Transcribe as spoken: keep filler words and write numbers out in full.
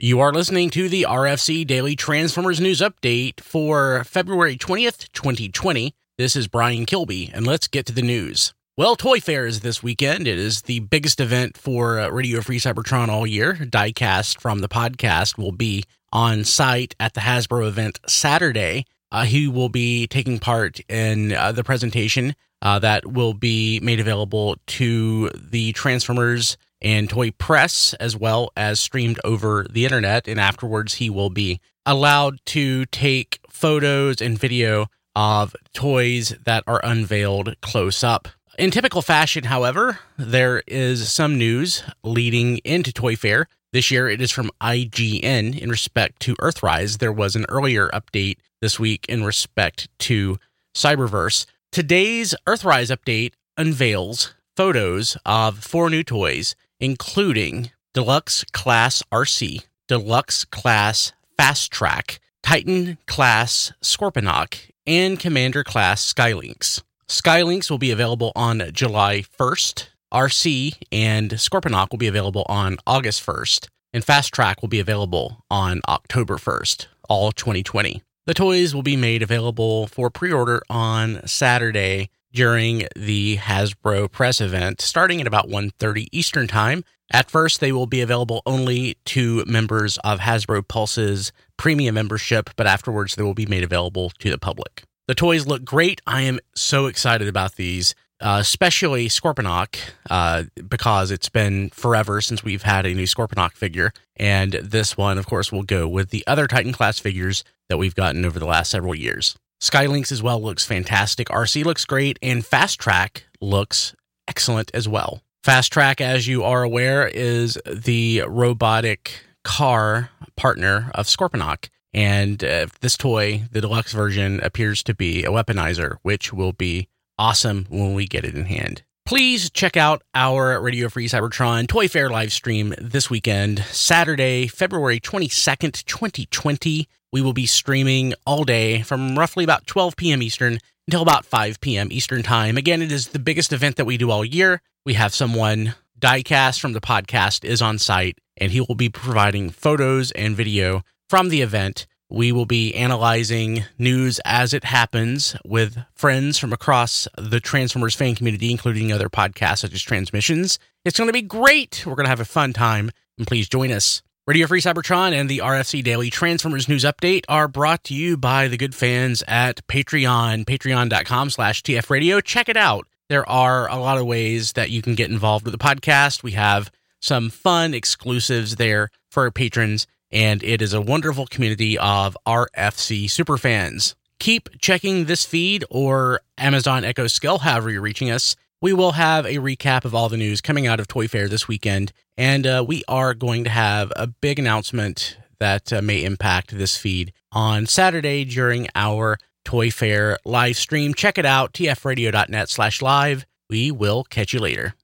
You are listening to the R F C Daily Transformers News Update for February twentieth, twenty twenty. This is Brian Kilby, and let's get to the news. Well, Toy Fair is this weekend. It is the biggest event for uh, Radio Free Cybertron all year. Diecast from the podcast will be on site at the Hasbro event Saturday. Uh, he will be taking part in uh, the presentation uh, that will be made available to the Transformers and Toy Press, as well as streamed over the internet. And afterwards, he will be allowed to take photos and video of toys that are unveiled close up. In typical fashion, however, there is some news leading into Toy Fair. This year, it is from I G N in respect to Earthrise. There was an earlier update this week in respect to Cyberverse. Today's Earthrise update unveils photos of four new toys, including Deluxe Class R C, Deluxe Class Fast Track, Titan Class Scorponok, and Commander Class Skylynx. Skylynx will be available on July first. R C and Scorponok will be available on August first. And Fast Track will be available on October first, all twenty twenty. The toys will be made available for pre-order on Saturday during the Hasbro press event, starting at about one thirty Eastern Time. At first, they will be available only to members of Hasbro Pulse's premium membership, but afterwards they will be made available to the public. The toys look great. I am so excited about these, uh, especially Scorponok, uh, because it's been forever since we've had a new Scorponok figure, and this one, of course, will go with the other Titan class figures that we've gotten over the last several years. Skylynx as well looks fantastic. R C looks great, and Fast Track looks excellent as well. Fast Track, as you are aware, is the robotic car partner of Scorponok. And uh, this toy, the deluxe version, appears to be a weaponizer, which will be awesome when we get it in hand. Please check out our Radio Free Cybertron Toy Fair live stream this weekend, Saturday, February twenty-second, twenty twenty. We will be streaming all day from roughly about twelve p.m. Eastern until about five p.m. Eastern Time. Again, it is the biggest event that we do all year. We have someone, Diecast from the podcast, is on site, and he will be providing photos and video from the event. We will be analyzing news as it happens with friends from across the Transformers fan community, including other podcasts such as Transmissions. It's going to be great. We're going to have a fun time, and please join us. Radio Free Cybertron and the R F C Daily Transformers News Update are brought to you by the good fans at Patreon, patreon.com slash tfradio. Check it out. There are a lot of ways that you can get involved with the podcast. We have some fun exclusives there for our patrons, and it is a wonderful community of R F C superfans. Keep checking this feed or Amazon Echo Skill, however you're reaching us. We will have a recap of all the news coming out of Toy Fair this weekend, and uh, we are going to have a big announcement that uh, may impact this feed on Saturday during our Toy Fair live stream. Check it out, tfradio.net slash live. We will catch you later.